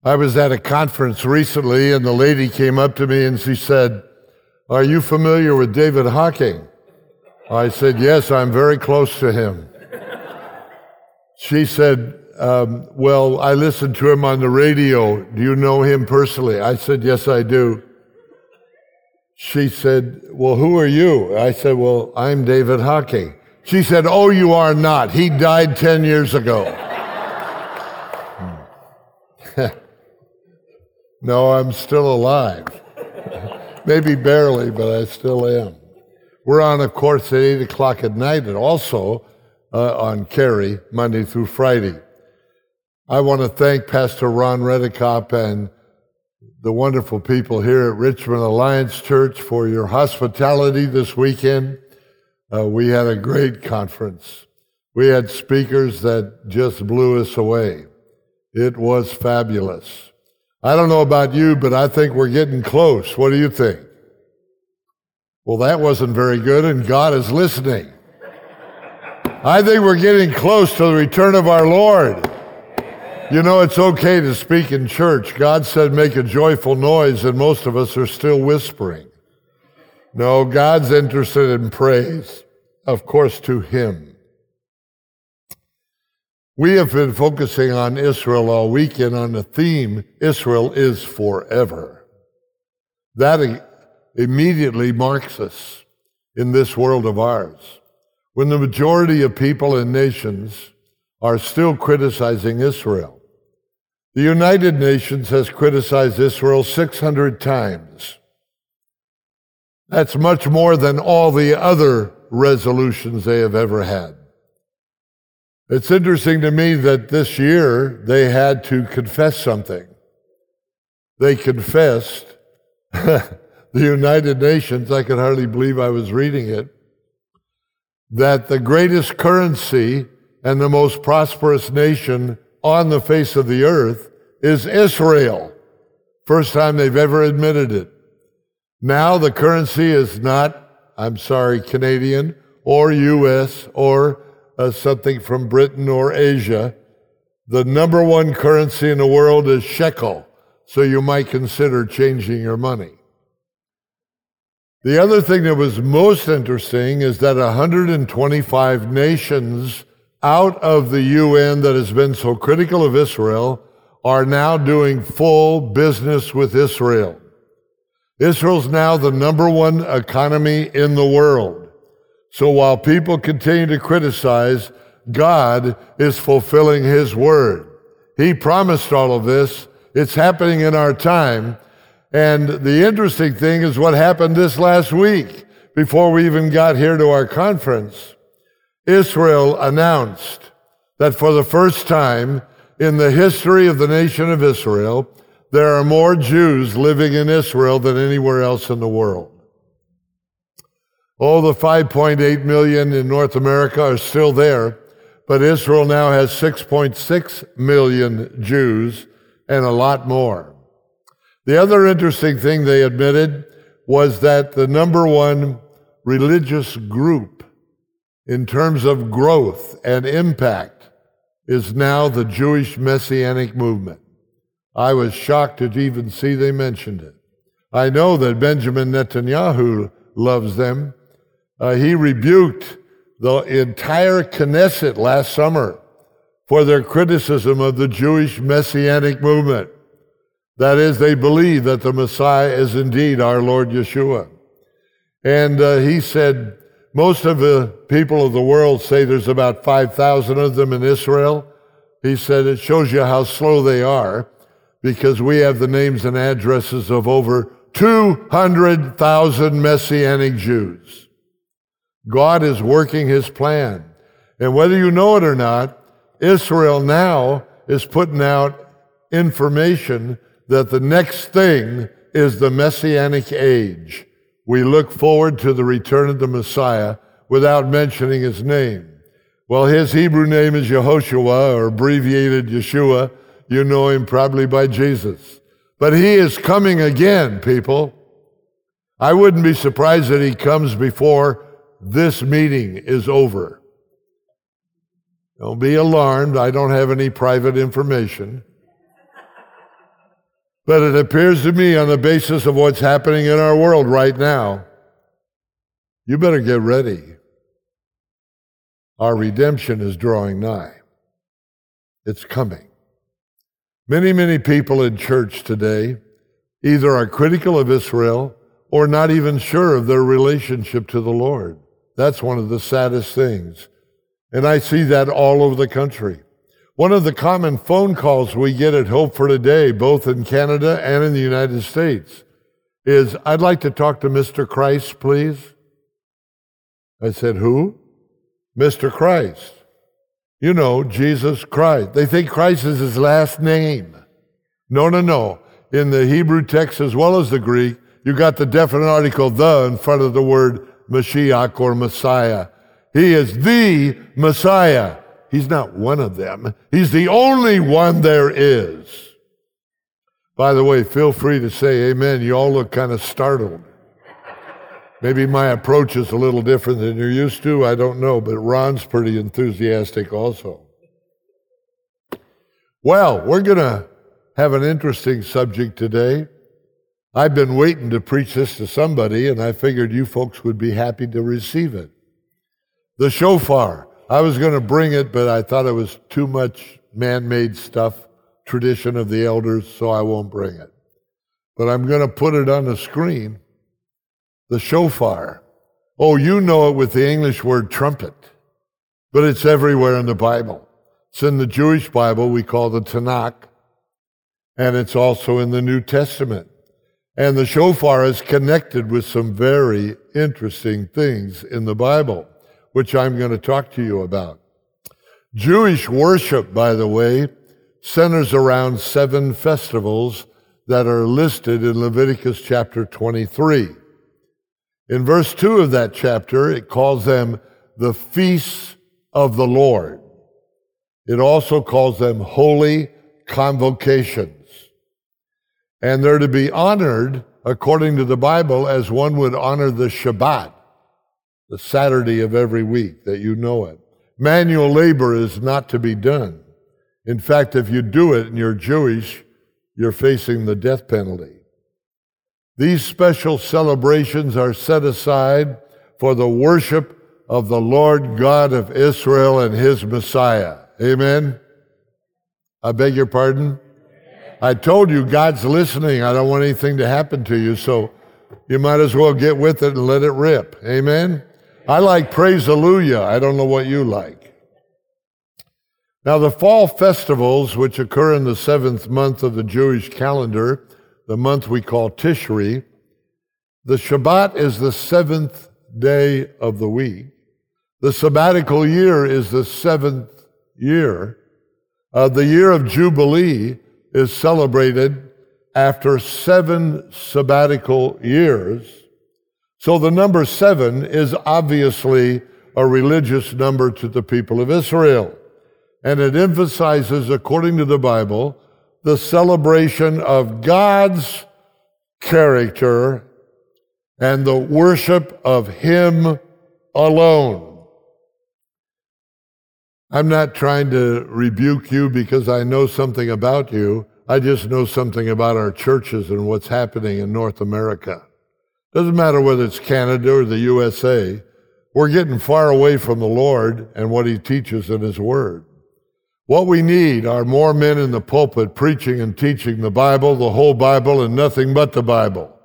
I was at a conference recently, and the lady came up to me and she said, "Are you familiar with David Hocking?" I said, "Yes, I'm very close to him." She said, "Well, I listened to him on the radio. Do you know him personally?" I said, "Yes, I do." She said, "Well, who are you?" I said, "Well, I'm David Hocking." She said, "Oh, you are not. He died 10 years ago." No, I'm still alive. Maybe barely, but I still am. We're on, of course, at 8 o'clock at night and also on Carey, Monday through Friday. I want to thank Pastor Ron Redekop and the wonderful people here at Richmond Alliance Church for your hospitality this weekend. We had a great conference. We had speakers that just blew us away. It was fabulous. I don't know about you, but I think we're getting close. What do you think? Well, that wasn't very good, and God is listening. I think we're getting close to the return of our Lord. You know, it's okay to speak in church. God said make a joyful noise, and most of us are still whispering. No, God's interested in praise, of course, to Him. We have been focusing on Israel all weekend on the theme, Israel is forever. That immediately marks us in this world of ours. When the majority of people and nations are still criticizing Israel. The United Nations has criticized Israel 600 times. That's much more than all the other resolutions they have ever had. It's interesting to me that this year they had to confess something. They confessed, the United Nations, I could hardly believe I was reading it, that the greatest currency and the most prosperous nation on the face of the earth is Israel. First time they've ever admitted it. Now the currency is not, Canadian or U.S. or something from Britain or Asia. The number one currency in the world is shekel, so you might consider changing your money. The other thing that was most interesting is that 125 nations out of the UN that has been so critical of Israel are now doing full business with Israel. Israel's now the number one economy in the world. So while people continue to criticize, God is fulfilling His word. He promised all of this. It's happening in our time. And the interesting thing is what happened this last week, before we even got here to our conference. Israel announced that for the first time in the history of the nation of Israel, there are more Jews living in Israel than anywhere else in the world. Oh, the 5.8 million in North America are still there, but Israel now has 6.6 million Jews and a lot more. The other interesting thing they admitted was that the number one religious group in terms of growth and impact is now the Jewish Messianic movement. I was shocked to even see they mentioned it. I know that Benjamin Netanyahu loves them. He rebuked the entire Knesset last summer for their criticism of the Jewish Messianic movement. That is, they believe that the Messiah is indeed our Lord Yeshua. And he said, most of the people of the world say there's about 5,000 of them in Israel. He said, it shows you how slow they are, because we have the names and addresses of over 200,000 Messianic Jews. God is working His plan. And whether you know it or not, Israel now is putting out information that the next thing is the Messianic age. We look forward to the return of the Messiah without mentioning His name. Well, His Hebrew name is Yehoshua, or abbreviated Yeshua. You know Him probably by Jesus. But He is coming again, people. I wouldn't be surprised that He comes before this meeting is over. Don't be alarmed. I don't have any private information. But it appears to me, on the basis of what's happening in our world right now, you better get ready. Our redemption is drawing nigh. It's coming. Many, many people in church today either are critical of Israel or not even sure of their relationship to the Lord. That's one of the saddest things. And I see that all over the country. One of the common phone calls we get at Hope for Today, both in Canada and in the United States, is, "I'd like to talk to Mr. Christ, please." I said, "Who?" "Mr. Christ." You know, Jesus Christ. They think Christ is his last name. No. In the Hebrew text as well as the Greek, you got the definite article "the" in front of the word Mashiach or Messiah. He is the Messiah. He's not one of them. He's the only one there is. By the way, feel free to say amen. You all look kind of startled. Maybe my approach is a little different than you're used to. I don't know, but Ron's pretty enthusiastic also. Well, we're going to have an interesting subject today. I've been waiting to preach this to somebody, and I figured you folks would be happy to receive it. The shofar. I was going to bring it, but I thought it was too much man-made stuff, tradition of the elders, so I won't bring it. But I'm going to put it on the screen. The shofar. Oh, you know it with the English word trumpet, but it's everywhere in the Bible. It's in the Jewish Bible we call the Tanakh, and it's also in the New Testament. And the shofar is connected with some very interesting things in the Bible, which I'm going to talk to you about. Jewish worship, by the way, centers around 7 festivals that are listed in Leviticus chapter 23. In verse 2 of that chapter, it calls them the feasts of the Lord. It also calls them holy convocations. And they're to be honored, according to the Bible, as one would honor the Shabbat, the Saturday of every week, that you know it. Manual labor is not to be done. In fact, if you do it and you're Jewish, you're facing the death penalty. These special celebrations are set aside for the worship of the Lord God of Israel and his Messiah. Amen? I beg your pardon? I told you God's listening. I don't want anything to happen to you, so you might as well get with it and let it rip. Amen? I like praise hallelujah. I don't know what you like. Now, the fall festivals, which occur in the 7th month of the Jewish calendar, the month we call Tishri, the Shabbat is the 7th day of the week. The sabbatical year is the 7th year. The year of Jubilee is celebrated after 7 sabbatical years. So the number 7 is obviously a religious number to the people of Israel. And it emphasizes, according to the Bible, the celebration of God's character and the worship of him alone. I'm not trying to rebuke you because I know something about you. I just know something about our churches and what's happening in North America. Doesn't matter whether it's Canada or the USA. We're getting far away from the Lord and what he teaches in his word. What we need are more men in the pulpit preaching and teaching the Bible, the whole Bible, and nothing but the Bible.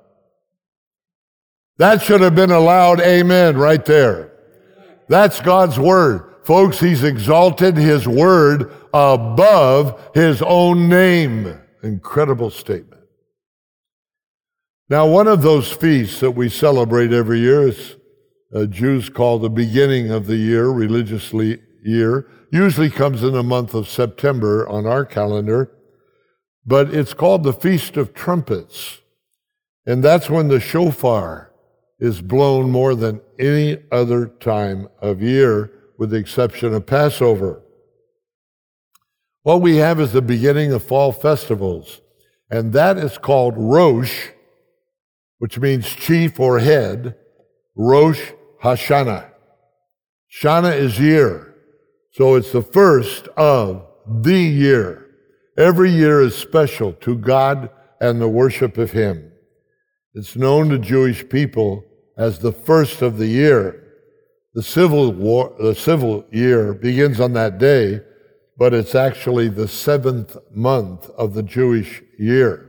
That should have been a loud amen right there. That's God's word. Folks, he's exalted his word above his own name. Incredible statement. Now, one of those feasts that we celebrate every year is Jews call the beginning of the year, religiously year, usually comes in the month of September on our calendar, but it's called the Feast of Trumpets. And that's when the shofar is blown more than any other time of year, with the exception of Passover. What we have is the beginning of fall festivals, and that is called Rosh, which means chief or head, Rosh Hashanah. Shana is year, so it's the first of the year. Every year is special to God and the worship of him. It's known to Jewish people as the first of the year. The civil year begins on that day, but it's actually the 7th month of the Jewish year.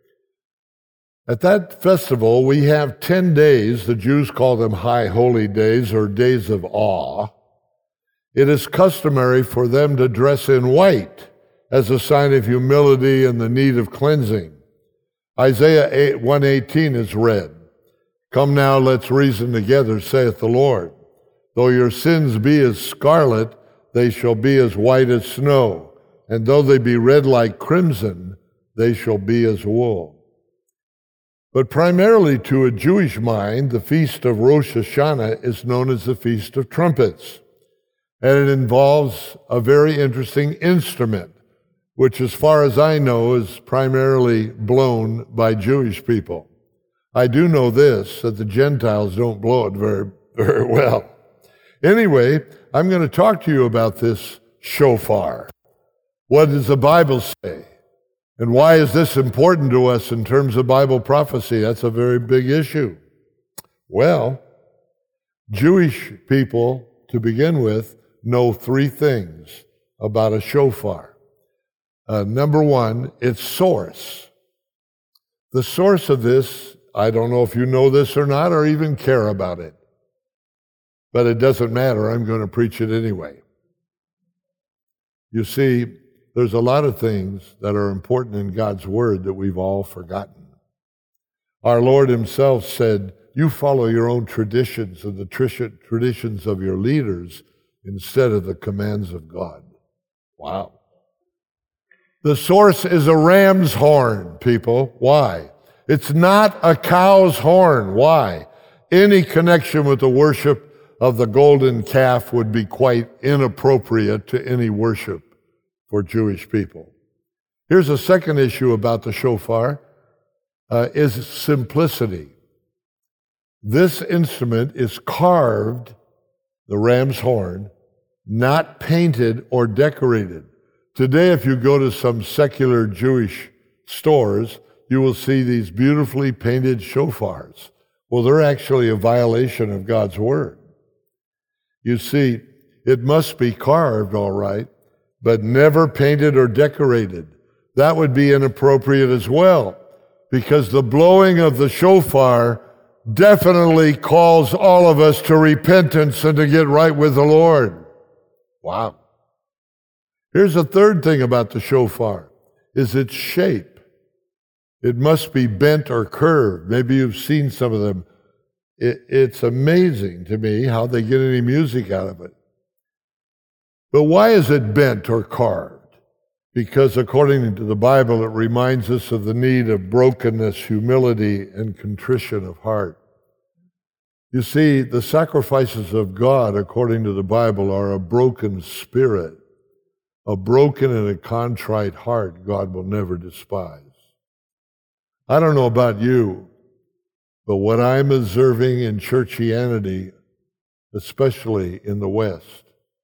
At that festival, we have 10 days. The Jews call them high holy days or days of awe. It is customary for them to dress in white as a sign of humility and the need of cleansing. Isaiah 1:18 is read. Come now, let's reason together, saith the Lord. Though your sins be as scarlet, they shall be as white as snow. And though they be red like crimson, they shall be as wool. But primarily to a Jewish mind, the feast of Rosh Hashanah is known as the Feast of Trumpets. And it involves a very interesting instrument, which as far as I know is primarily blown by Jewish people. I do know this, that the Gentiles don't blow it very, very well. Anyway, I'm going to talk to you about this shofar. What does the Bible say? And why is this important to us in terms of Bible prophecy? That's a very big issue. Well, Jewish people, to begin with, know 3 things about a shofar. Number 1, its source. The source of this, I don't know if you know this or not, or even care about it. But it doesn't matter. I'm going to preach it anyway. You see, there's a lot of things that are important in God's Word that we've all forgotten. Our Lord himself said, you follow your own traditions and the traditions of your leaders instead of the commands of God. Wow. The source is a ram's horn, people. Why? It's not a cow's horn. Why? Any connection with the worship of the golden calf would be quite inappropriate to any worship for Jewish people. Here's a second issue about the shofar, is simplicity. This instrument is carved, the ram's horn, not painted or decorated. Today, if you go to some secular Jewish stores, you will see these beautifully painted shofars. Well, they're actually a violation of God's Word. You see, it must be carved, all right, but never painted or decorated. That would be inappropriate as well, because the blowing of the shofar definitely calls all of us to repentance and to get right with the Lord. Wow. Here's a third thing about the shofar, is its shape. It must be bent or curved. Maybe you've seen some of them. It's amazing to me how they get any music out of it. But why is it bent or carved? Because according to the Bible, it reminds us of the need of brokenness, humility, and contrition of heart. You see, the sacrifices of God, according to the Bible, are a broken spirit. A broken and a contrite heart God will never despise. I don't know about you, but what I'm observing in churchianity, especially in the West,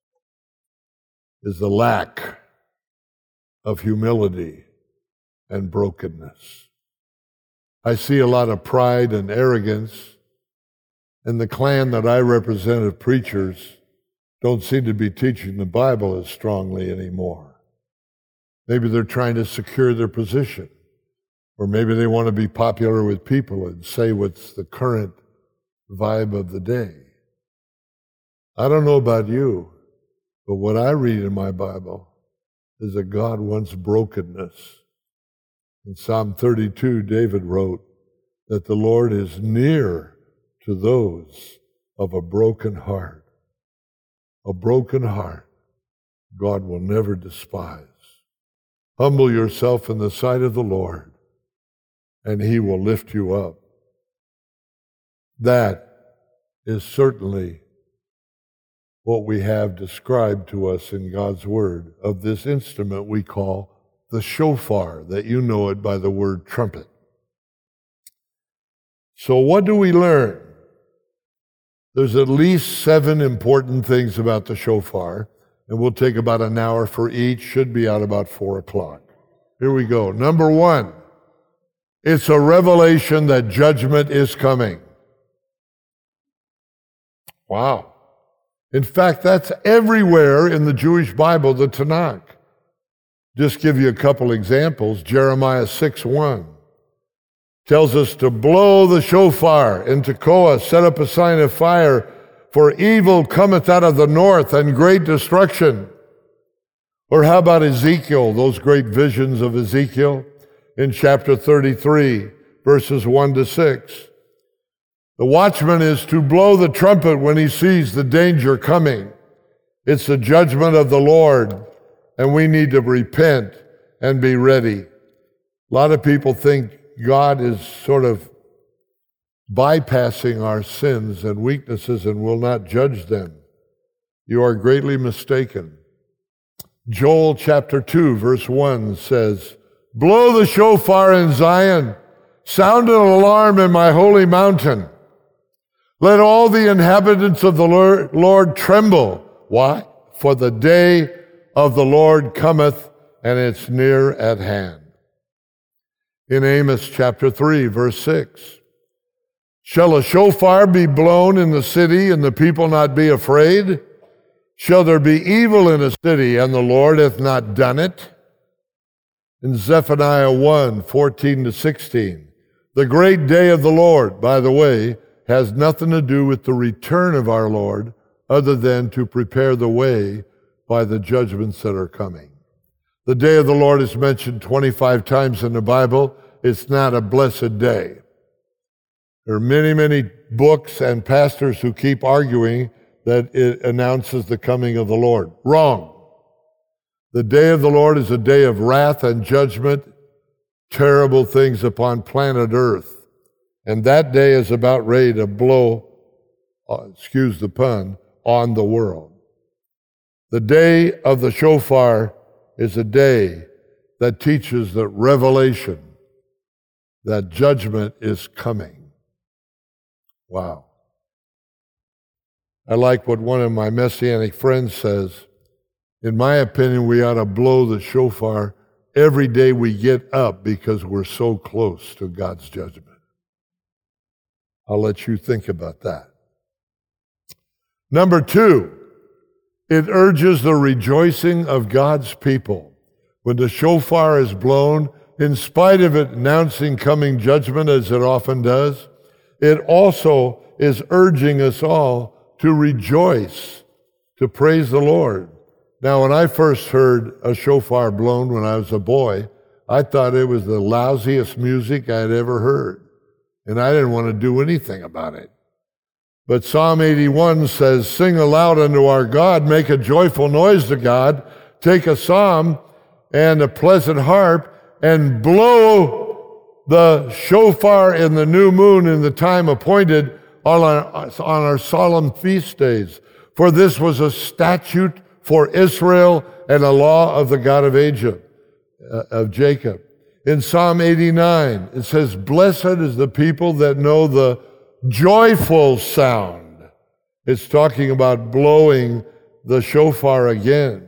is the lack of humility and brokenness. I see a lot of pride and arrogance, and the clan that I represent of preachers don't seem to be teaching the Bible as strongly anymore. Maybe they're trying to secure their position. Or maybe they want to be popular with people and say what's the current vibe of the day. I don't know about you, but what I read in my Bible is that God wants brokenness. In Psalm 32, David wrote that the Lord is near to those of a broken heart. A broken heart God will never despise. Humble yourself in the sight of the Lord, and he will lift you up. That is certainly what we have described to us in God's Word of this instrument we call the shofar, that you know it by the word trumpet. So what do we learn? There's at least 7 important things about the shofar, and we'll take about an hour for each, should be out about 4 o'clock. Here we go. Number 1, It's a revelation that judgment is coming. Wow. In fact, that's everywhere in the Jewish Bible, the Tanakh. Just give you a couple examples. Jeremiah 6:1 tells us to blow the shofar in Tekoa, set up a sign of fire, for evil cometh out of the north and great destruction. Or how about Ezekiel, those great visions of Ezekiel in chapter 33, verses 1-6. The watchman is to blow the trumpet when he sees the danger coming. It's the judgment of the Lord, and we need to repent and be ready. A lot of people think God is sort of bypassing our sins and weaknesses and will not judge them. You are greatly mistaken. Joel chapter 2, verse 1 says, blow the shofar in Zion, sound an alarm in my holy mountain. Let all the inhabitants of the Lord tremble. Why? For the day of the Lord cometh, and it's near at hand. In Amos chapter 3, verse 6, shall a shofar be blown in the city, and the people not be afraid? Shall there be evil in a city, and the Lord hath not done it? In Zephaniah 1, 14-16, the great day of the Lord, by the way, has nothing to do with the return of our Lord, other than to prepare the way by the judgments that are coming. The day of the Lord is mentioned 25 times in the Bible. It's not a blessed day. There are many, many books and pastors who keep arguing that it announces the coming of the Lord. Wrong. The day of the Lord is a day of wrath and judgment, terrible things upon planet Earth. And that day is about ready to blow, excuse the pun, on the world. The day of the shofar is a day that teaches that revelation, that judgment is coming. Wow. I like what one of my Messianic friends says. In my opinion, we ought to blow the shofar every day we get up because we're so close to God's judgment. I'll let you think about that. Number 2, it urges the rejoicing of God's people. When the shofar is blown, in spite of it announcing coming judgment, as it often does, it also is urging us all to rejoice, to praise the Lord. Now, when I first heard a shofar blown when I was a boy, I thought it was the lousiest music I had ever heard. And I didn't want to do anything about it. But Psalm 81 says, sing aloud unto our God, make a joyful noise to God, take a psalm and a pleasant harp, and blow the shofar in the new moon in the time appointed on our solemn feast days. For this was a statute for Israel and a law of the God of Jacob. In Psalm 89, it says, blessed is the people that know the joyful sound. It's talking about blowing the shofar again.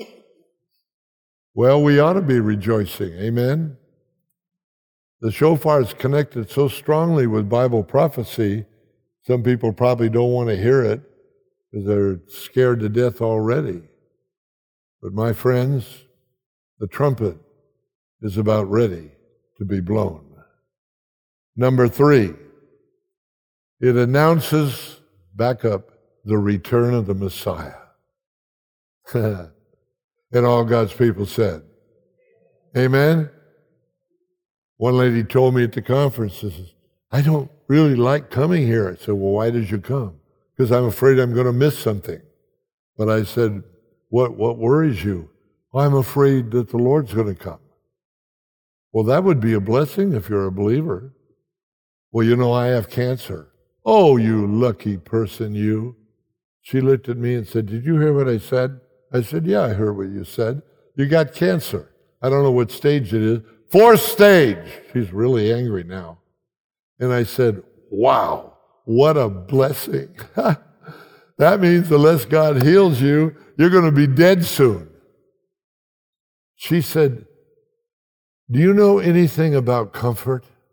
Well, we ought to be rejoicing, amen? The shofar is connected so strongly with Bible prophecy, some people probably don't want to hear it because they're scared to death already. But my friends, the trumpet is about ready to be blown. Number 3, it announces, back up, the return of the Messiah. And all God's people said, amen? One lady told me at the conference, says, I don't really like coming here. I said, well, why did you come? Because I'm afraid I'm going to miss something. But I said, what worries you? I'm afraid that the Lord's going to come. Well, that would be a blessing if you're a believer. Well, you know, I have cancer. Oh, you lucky person, you. She looked at me and said, did you hear what I said? I said, yeah, I heard what you said. You got cancer. I don't know what stage it is. 4th stage. She's really angry now. And I said, wow, what a blessing. That means unless God heals you, you're going to be dead soon. She said, do you know anything about comfort?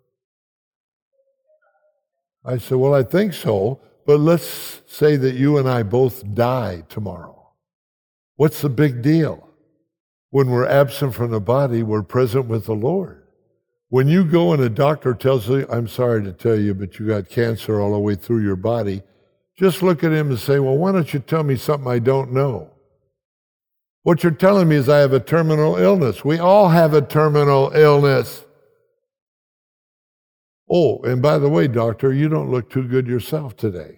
I said, well, I think so, but let's say that you and I both die tomorrow. What's the big deal? When we're absent from the body, we're present with the Lord. When you go and a doctor tells you, I'm sorry to tell you, but you got cancer all the way through your body, just look at him and say, well, why don't you tell me something I don't know? What you're telling me is I have a terminal illness. We all have a terminal illness. Oh, and by the way, doctor, you don't look too good yourself today.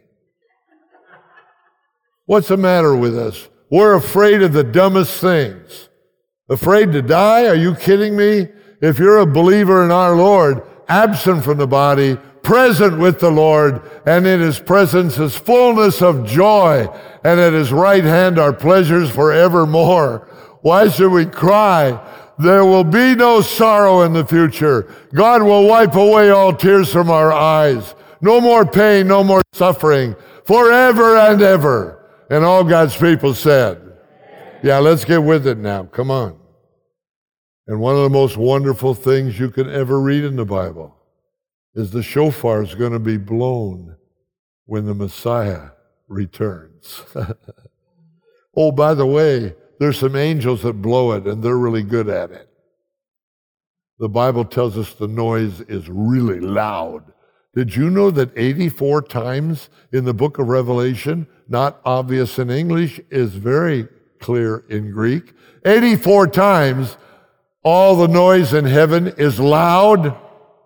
What's the matter with us? We're afraid of the dumbest things. Afraid to die? Are you kidding me? If you're a believer in our Lord, absent from the body, present with the Lord, and in His presence is fullness of joy, and at His right hand are pleasures forevermore. Why should we cry? There will be no sorrow in the future. God will wipe away all tears from our eyes. No more pain, no more suffering, forever and ever. And all God's people said, yeah, let's get with it now. Come on. And one of the most wonderful things you can ever read in the Bible is the shofar is going to be blown when the Messiah returns. Oh, by the way, there's some angels that blow it, and they're really good at it. The Bible tells us the noise is really loud. Did you know that 84 times in the book of Revelation, not obvious in English, is very clear in Greek, 84 times all the noise in heaven is loud?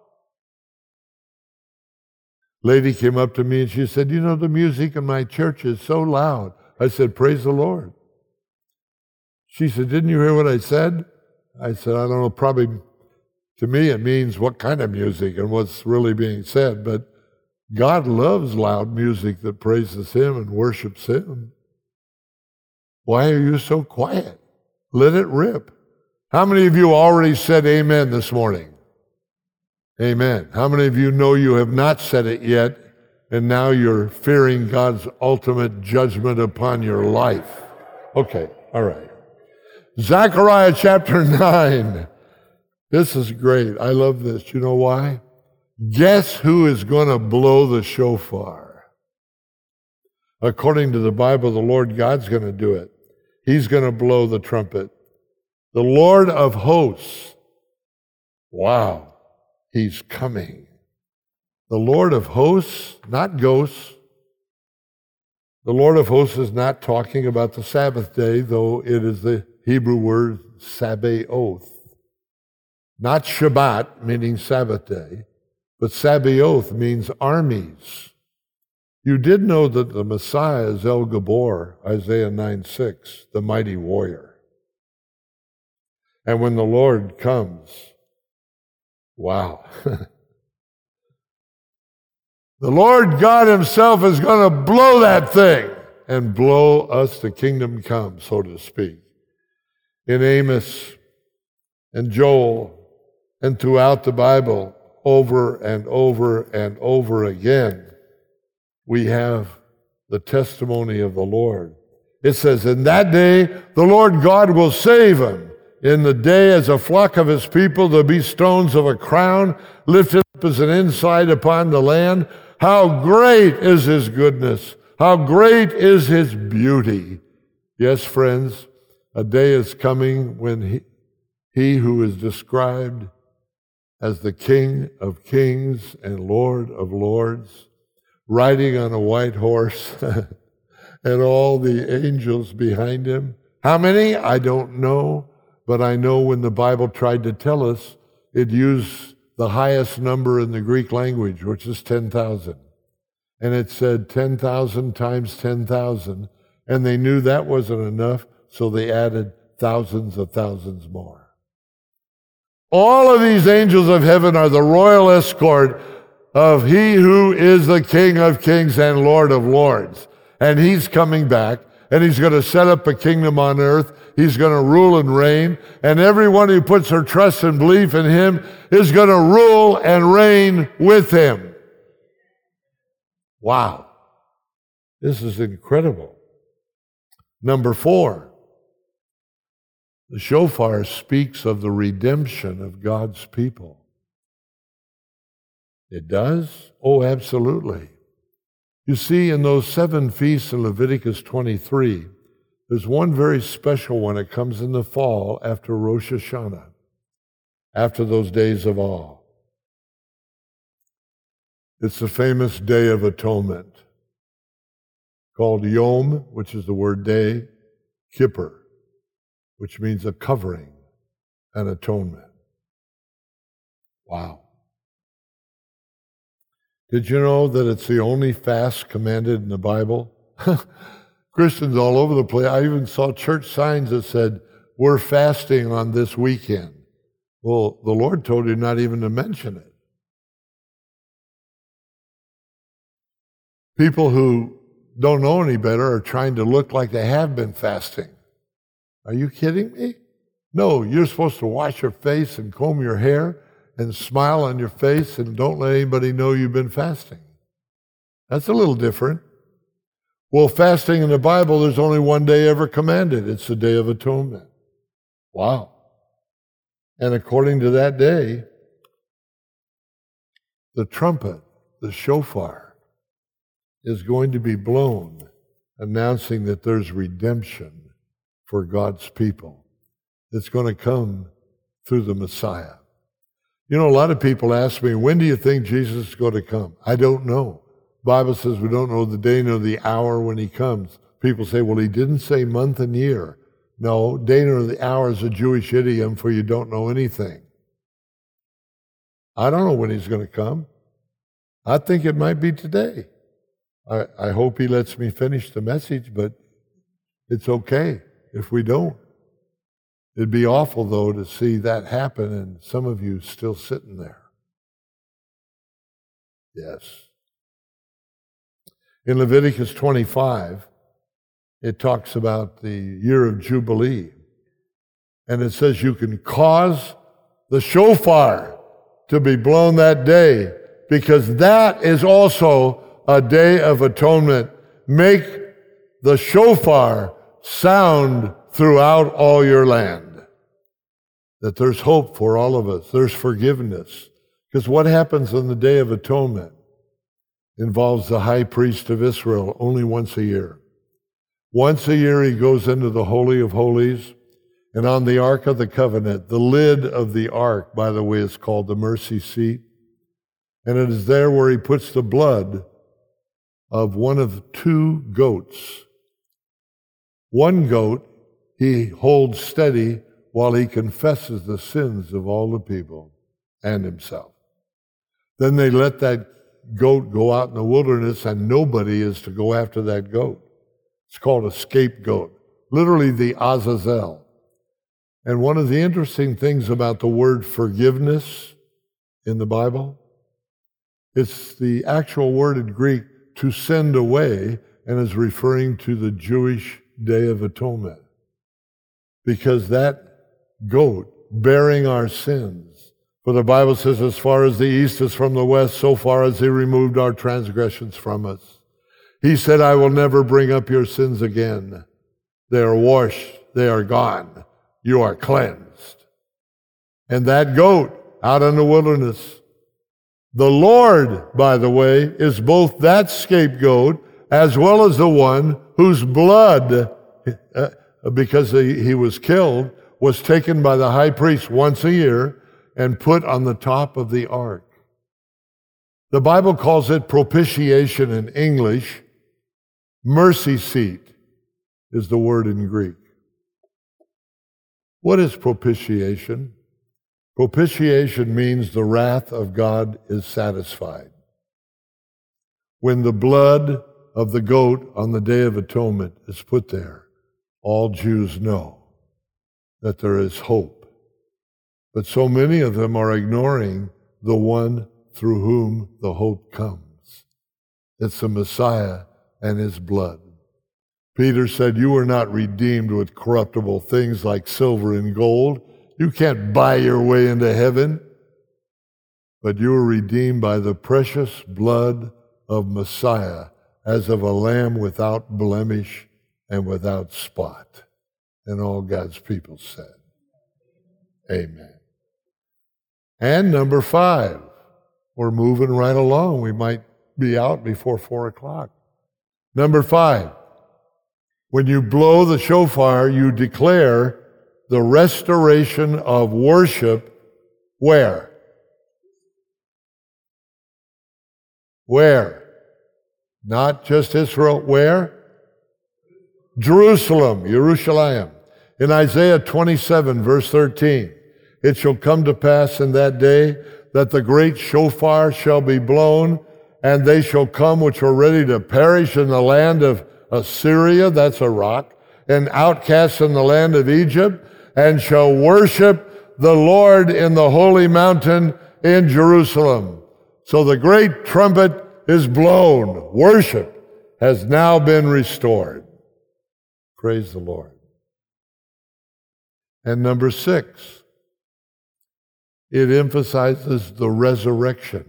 Lady came up to me and she said, you know, the music in my church is so loud. I said, praise the Lord. She said, didn't you hear what I said? I said, I don't know, probably to me it means what kind of music and what's really being said, but God loves loud music that praises Him and worships Him. Why are you so quiet? Let it rip. How many of you already said amen this morning? Amen. How many of you know you have not said it yet, and now you're fearing God's ultimate judgment upon your life? Okay, all right. Zechariah chapter 9. This is great. I love this. You know why? Guess who is going to blow the shofar? According to the Bible, the Lord God's going to do it. He's going to blow the trumpet. The Lord of hosts. Wow. He's coming. The Lord of hosts, not ghosts. The Lord of hosts is not talking about the Sabbath day, though it is the Hebrew word Sabaoth. Not Shabbat, meaning Sabbath day, but Sabaoth means armies. You did know that the Messiah is El Gabor, Isaiah 9:6, the mighty warrior. And when the Lord comes, wow. The Lord God Himself is going to blow that thing and blow us to kingdom come, so to speak. In Amos and Joel and throughout the Bible, over and over and over again, we have the testimony of the Lord. It says, in that day, the Lord God will save him. In the day as a flock of His people, there'll be stones of a crown lifted up as an insight upon the land. How great is His goodness! How great is His beauty! Yes, friends, a day is coming when he who is described as the King of Kings and Lord of Lords, riding on a white horse, and all the angels behind Him. How many? I don't know. But I know when the Bible tried to tell us, it used the highest number in the Greek language, which is 10,000. And it said 10,000 times 10,000. And they knew that wasn't enough, so they added thousands of thousands more. All of these angels of heaven are the royal escort of He who is the King of Kings and Lord of Lords. And He's coming back. And He's going to set up a kingdom on earth. He's going to rule and reign. And everyone who puts their trust and belief in Him is going to rule and reign with Him. Wow. This is incredible. Number 4, the shofar speaks of the redemption of God's people. It does? Oh, absolutely. You see, in those 7 feasts in Leviticus 23, there's one very special one. It comes in the fall after Rosh Hashanah, after those days of awe. It's the famous Day of Atonement, called Yom, which is the word day, Kippur, which means a covering, an atonement. Wow. Did you know that it's the only fast commanded in the Bible? Christians all over the place. I even saw church signs that said, we're fasting on this weekend. Well, the Lord told you not even to mention it. People who don't know any better are trying to look like they have been fasting. Are you kidding me? No, you're supposed to wash your face and comb your hair and smile on your face and don't let anybody know you've been fasting. That's a little different. Well, fasting in the Bible, there's only one day ever commanded. It's the Day of Atonement. Wow. And according to that day, the trumpet, the shofar, is going to be blown, announcing that there's redemption for God's people. It's going to come through the Messiah. You know, a lot of people ask me, when do you think Jesus is going to come? I don't know. The Bible says we don't know the day nor the hour when he comes. People say, well, he didn't say month and year. No, day nor the hour is a Jewish idiom for you don't know anything. I don't know when he's going to come. I think it might be today. I hope he lets me finish the message, but it's okay if we don't. It'd be awful, though, to see that happen and some of you still sitting there. Yes. In Leviticus 25, it talks about the year of Jubilee. And it says you can cause the shofar to be blown that day, because that is also a day of atonement. Make the shofar sound throughout all your land. That there's hope for all of us. There's forgiveness. Because what happens on the Day of Atonement involves the high priest of Israel only once a year. Once a year he goes into the Holy of Holies, and on the Ark of the Covenant, the lid of the Ark, by the way, is called the mercy seat. And it is there where he puts the blood of one of 2 goats. One goat he holds steady while he confesses the sins of all the people and himself. Then they let that goat go out in the wilderness, and nobody is to go after that goat. It's called a scapegoat, literally the Azazel. And one of the interesting things about the word forgiveness in the Bible, it's the actual word in Greek to send away, and is referring to the Jewish Day of Atonement. Because that goat bearing our sins, for the Bible says, as far as the east is from the west, so far as he removed our transgressions from us. He said, I will never bring up your sins again. They are washed, they are gone, you are cleansed. And that goat out in the wilderness, the Lord, by the way, is both that scapegoat as well as the one whose blood, because he was killed, was taken by the high priest once a year and put on the top of the ark. The Bible calls it propitiation in English. Mercy seat is the word in Greek. What is propitiation? Propitiation means the wrath of God is satisfied. When the blood of the goat on the Day of Atonement is put there, all Jews know that there is hope. But so many of them are ignoring the one through whom the hope comes. It's the Messiah and his blood. Peter said, you were not redeemed with corruptible things like silver and gold. You can't buy your way into heaven. But you were redeemed by the precious blood of Messiah, as of a lamb without blemish and without spot. And all God's people said, amen. And number 5, We're moving right along. We might be out before 4 o'clock. Number 5, when you blow the shofar, you declare the restoration of worship where? Where? Not just Israel. Where? Jerusalem, Yerushalayim. In Isaiah 27, verse 13, it shall come to pass in that day that the great shofar shall be blown, and they shall come which are ready to perish in the land of Assyria, that's a rock, and outcasts in the land of Egypt, and shall worship the Lord in the holy mountain in Jerusalem. So the great trumpet is blown. Worship has now been restored. Praise the Lord. And number 6, it emphasizes the resurrection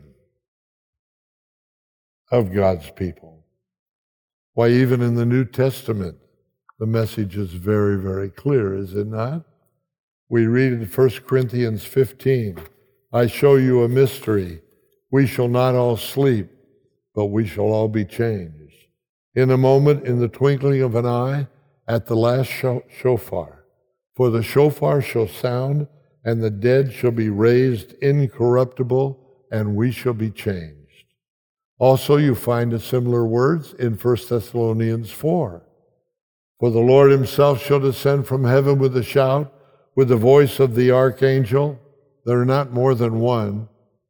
of God's people. Why, even in the New Testament, the message is very, very clear, is it not? We read in 1 Corinthians 15, I show you a mystery. We shall not all sleep, but we shall all be changed. In a moment, in the twinkling of an eye, at the last shofar. For the shofar shall sound, and the dead shall be raised incorruptible, and we shall be changed. Also, you find similar words in 1 Thessalonians 4. For the Lord himself shall descend from heaven with a shout, with the voice of the archangel. There are not more than one.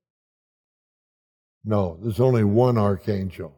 No, there's only one archangel.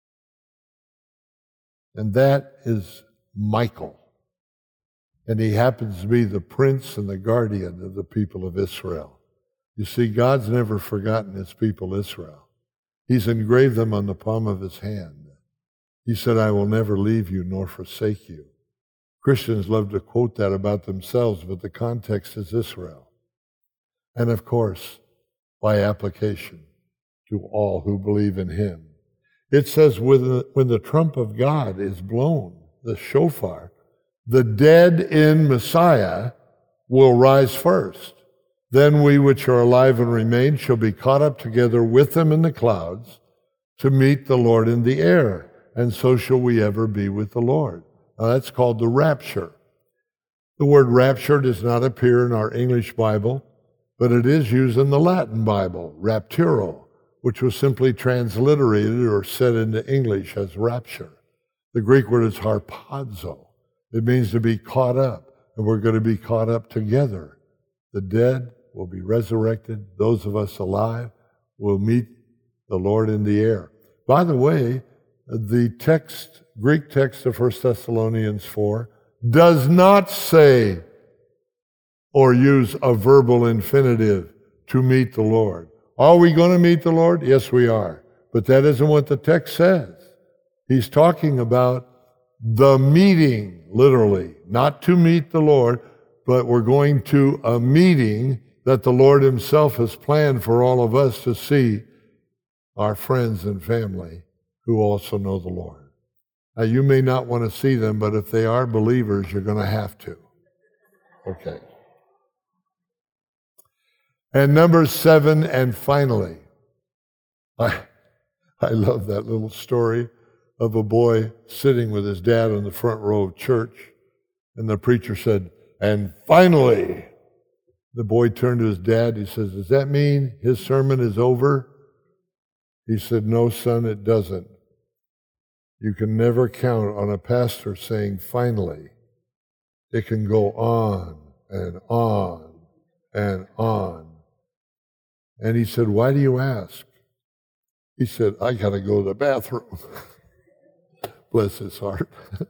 And that is Michael. And he happens to be the prince and the guardian of the people of Israel. You see, God's never forgotten his people Israel. He's engraved them on the palm of his hand. He said, I will never leave you nor forsake you. Christians love to quote that about themselves, but the context is Israel. And of course, by application to all who believe in him. It says when the trump of God is blown, the shofar, the dead in Messiah will rise first. Then we which are alive and remain shall be caught up together with them in the clouds to meet the Lord in the air, and so shall we ever be with the Lord. Now that's called the rapture. The word rapture does not appear in our English Bible, but it is used in the Latin Bible, rapturo, which was simply transliterated or said into English as rapture. The Greek word is harpazo. It means to be caught up, and we're going to be caught up together. The dead will be resurrected. Those of us alive will meet the Lord in the air. By the way, the Greek text of 1 Thessalonians 4 does not say or use a verbal infinitive to meet the Lord. Are we going to meet the Lord? Yes, we are. But that isn't what the text says. He's talking about the meeting, literally, not to meet the Lord, but we're going to a meeting that the Lord himself has planned for all of us to see our friends and family who also know the Lord. Now, you may not want to see them, but if they are believers, you're going to have to. Okay. And number 7, and finally, I love that little story of a boy sitting with his dad in the front row of church, and the preacher said, and finally, the boy turned to his dad. He says, does that mean his sermon is over? He said, no, son, it doesn't. You can never count on a pastor saying finally. It can go on and on and on. And he said, why do you ask? He said, I got to go to the bathroom. Bless his heart.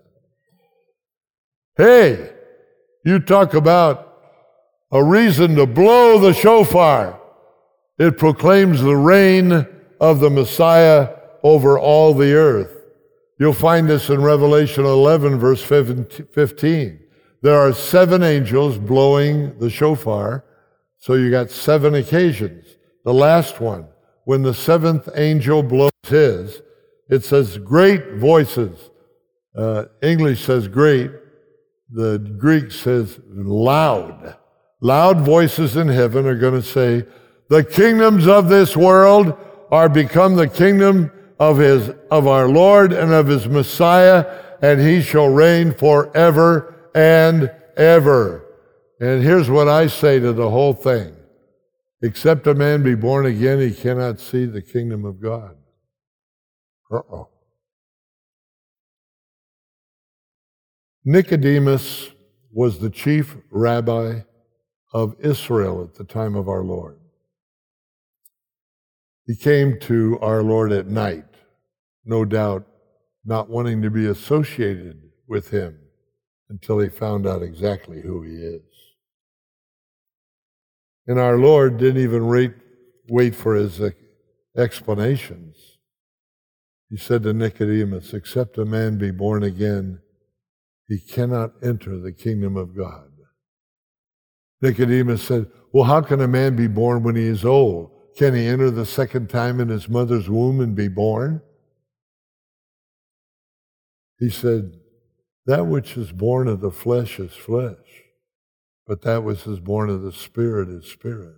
Hey, you talk about a reason to blow the shofar. It proclaims the reign of the Messiah over all the earth. You'll find this in Revelation 11, verse 15. There are 7 angels blowing the shofar, so you got 7 occasions. The last one, when the 7th angel blows his, it says great voices. English says great. The Greek says loud. Loud voices in heaven are going to say, The kingdoms of this world are become the kingdom of our Lord and of his Messiah, and he shall reign forever and ever. And here's what I say to the whole thing. Except a man be born again, he cannot see the kingdom of God. Nicodemus was the chief rabbi of Israel at the time of our Lord. He came to our Lord at night, no doubt not wanting to be associated with him until he found out exactly who he is. And our Lord didn't even wait for his explanations. He said to Nicodemus, except a man be born again, he cannot enter the kingdom of God. Nicodemus said, well, how can a man be born when he is old? Can he enter the second time in his mother's womb and be born? He said, that which is born of the flesh is flesh, but that which is born of the Spirit is spirit.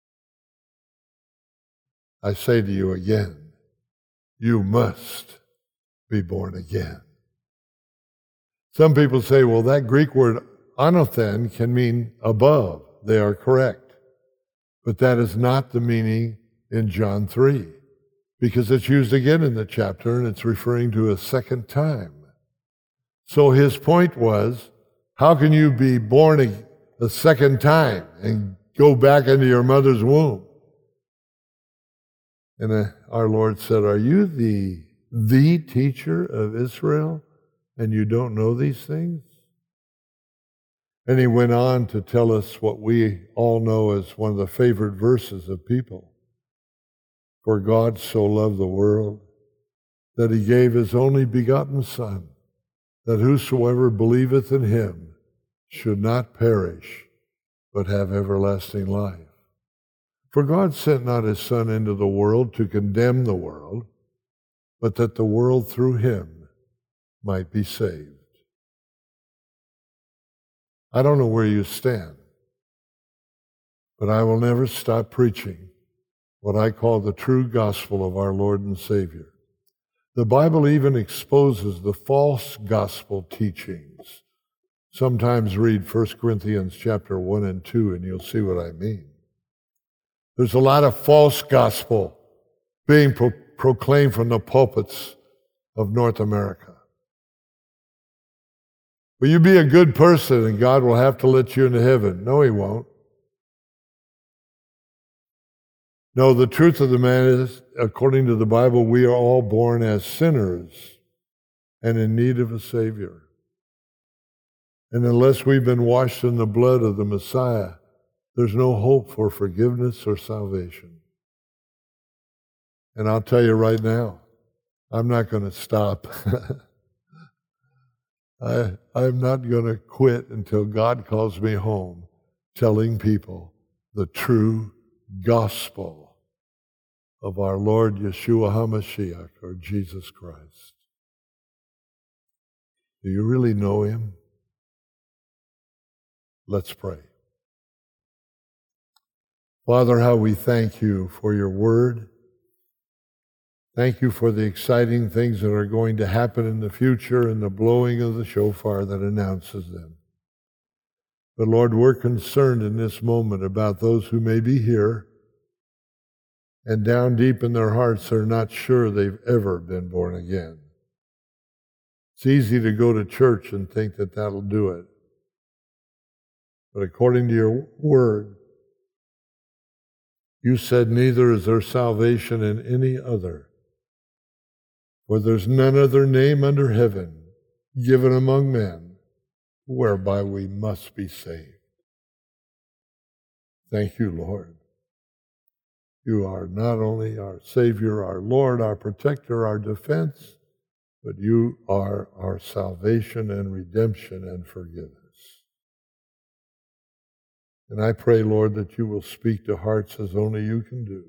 I say to you again, you must be born again. Some people say, well, that Greek word anothen can mean above. They are correct. But that is not the meaning in John 3, because it's used again in the chapter, and it's referring to a second time. So his point was, how can you be born a second time and go back into your mother's womb? And our Lord said, are you the teacher of Israel, and you don't know these things? And he went on to tell us what we all know as one of the favorite verses of people. For God so loved the world that he gave his only begotten Son, that whosoever believeth in him should not perish, but have everlasting life. For God sent not his Son into the world to condemn the world, but that the world through him might be saved. I don't know where you stand, but I will never stop preaching what I call the true gospel of our Lord and Savior. The Bible even exposes the false gospel teachings. Sometimes read 1 Corinthians chapter 1 and 2, and you'll see what I mean. There's a lot of false gospel being proclaimed from the pulpits of North America. Will you be a good person and God will have to let you into heaven? No, he won't. No, the truth of the matter is, according to the Bible, we are all born as sinners and in need of a Savior. And unless we've been washed in the blood of the Messiah, there's no hope for forgiveness or salvation. And I'll tell you right now, I'm not going to stop. I'm not going to quit until God calls me home, telling people the true gospel of our Lord Yeshua HaMashiach, or Jesus Christ. Do you really know him? Let's pray. Father, how we thank you for your word. Thank you for the exciting things that are going to happen in the future and the blowing of the shofar that announces them. But Lord, we're concerned in this moment about those who may be here and down deep in their hearts are not sure they've ever been born again. It's easy to go to church and think that that'll do it. But according to your word, you said neither is there salvation in any other. For there's none other name under heaven given among men whereby we must be saved. Thank you, Lord. You are not only our Savior, our Lord, our protector, our defense, but you are our salvation and redemption and forgiveness. And I pray, Lord, that you will speak to hearts as only you can do.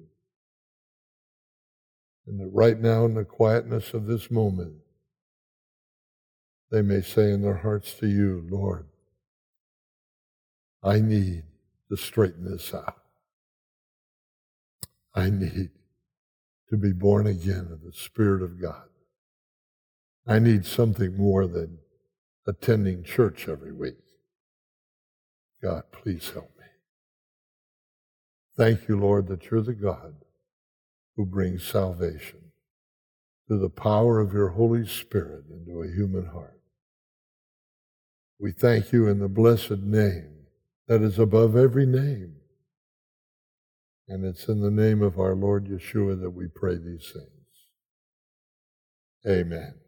And that right now, in the quietness of this moment, they may say in their hearts to you, Lord, I need to straighten this out. I need to be born again of the Spirit of God. I need something more than attending church every week. God, please help me. Thank you, Lord, that you're the God who brings salvation through the power of your Holy Spirit into a human heart. We thank you in the blessed name that is above every name. And it's in the name of our Lord Yeshua that we pray these things. Amen.